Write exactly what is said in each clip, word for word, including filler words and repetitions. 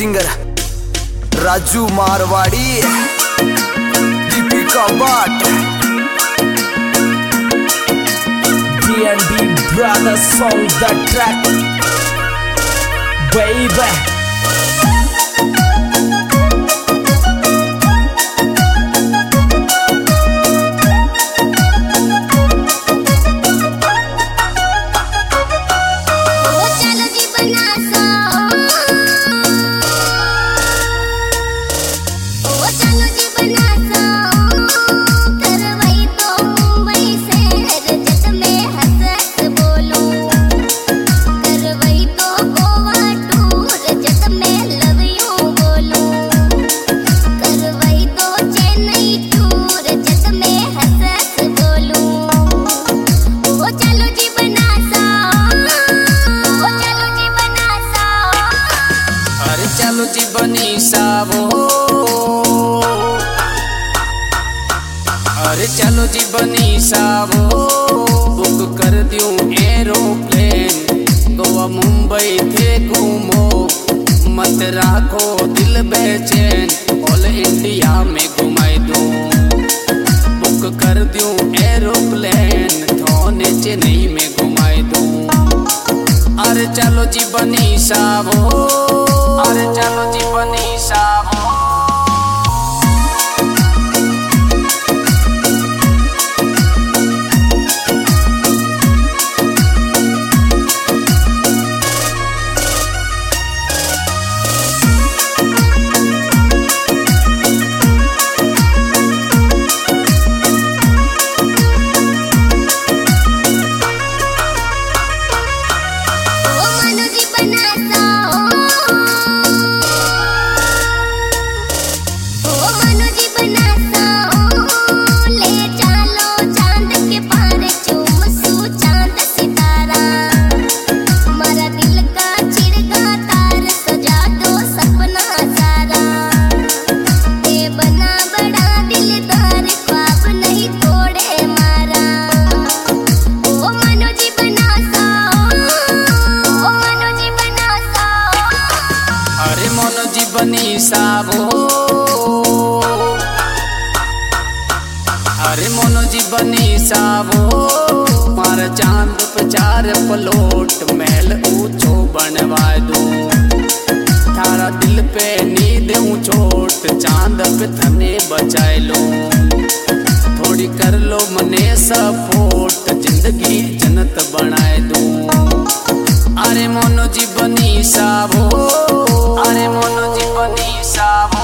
Singer Raju Marwari, Deepika Bhatt, D and D Brothers on the track, baby. चलो जी बनी सावो, अरे चलो जी बनी सावो, बुक कर दियो एरोप्लेन, गोवा मुंबई थे घूमो, मत राखो दिल बेचैन, ऑल इंडिया में घुमाई दूं। बुक कर दियो एरोप्लेन, थोने चेन्नई में घुमाई दूं। अरे चलो जी बनी सावो, अरे चलो जी बनी सावो। बनी सावो, अरे मोनो जी बनी सावो, मार चांद पे चार पलोट, महल ऊंचो बनवा दूं। थारा दिल पे नींद चोट, चांद पे थने बचाए लो, थोड़ी कर लो मने सपोर्ट, जिंदगी जन्नत बनाए दूं। अरे मोनो जी बनी सावो, अरे मोनो जी बनी सावो।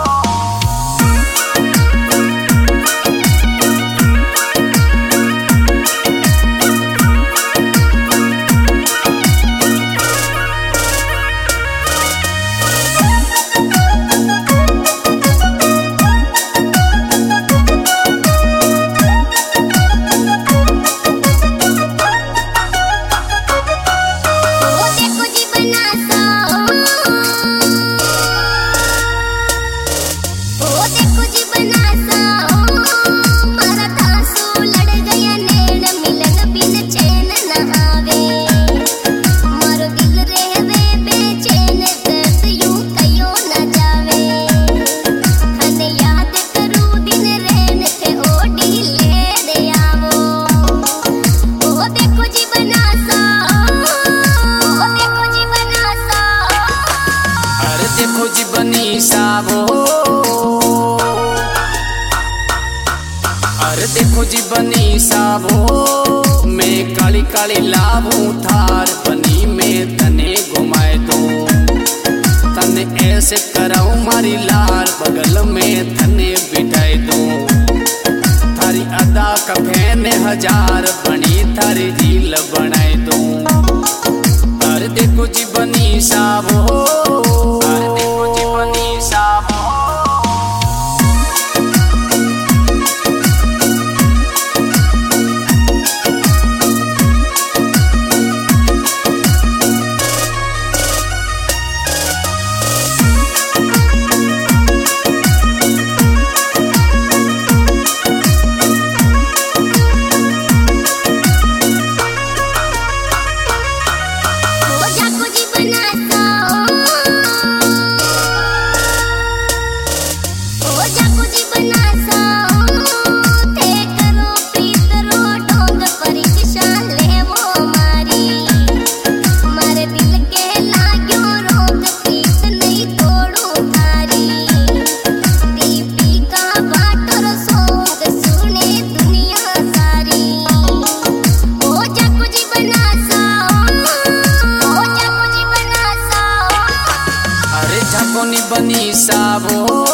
देखो जी बनी सावो, अरे देखो जी बनी सावो, मैं काली काली लावूं थार, बनी में तने घुमाए दूं। तने ऐसे कराऊं मारी लाल, बगल में तने बिठाए दूं। थारी अदा का फैन हजार, बनी थारी रील बनाए दूं। अरे देखो जी बनी सावो, अरे देखो जी बनी सावो। जाको जी बना सो, झकोनी बनी सावो,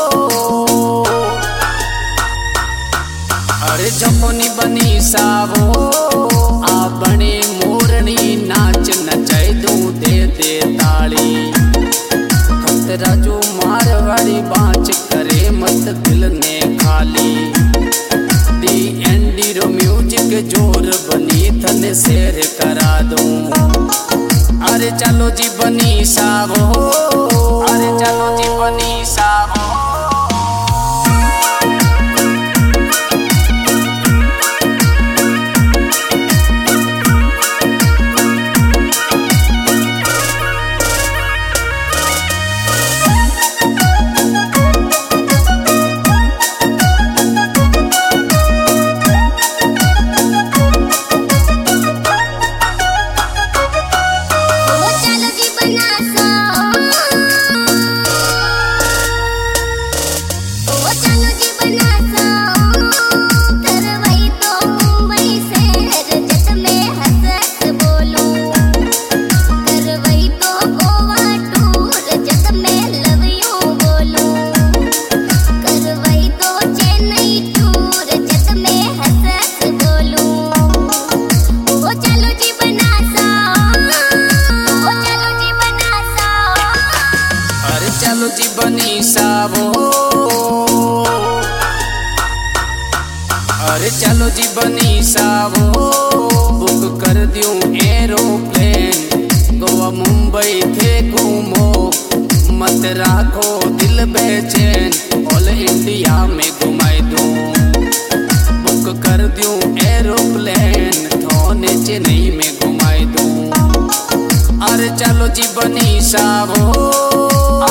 अरे झकोनी बनी सावो, आ बने मोरनी नाच नचाई दूं दे दे ताली। भक्त राजू मारवाड़ी बाँच करे मत दिल ने खाली। दी एंडीरो म्यूजिक जोर बनी थने शेर करा दूं। अरे चलो जी बनी सावो, अरे चलो जी बनी सावो। चलो जी बनी सावो, अरे चलो जी बनी सावो। बुक कर दूं एरोप्लेन, गोवा मुंबई थे घूमो, मत राखो दिल बेचैन, ऑल इंडिया में घुमाई दूं। बुक कर दूं एरोप्लेन, थोने चेन्नई में घुमाई दूं। अरे चलो जी बनी सावो।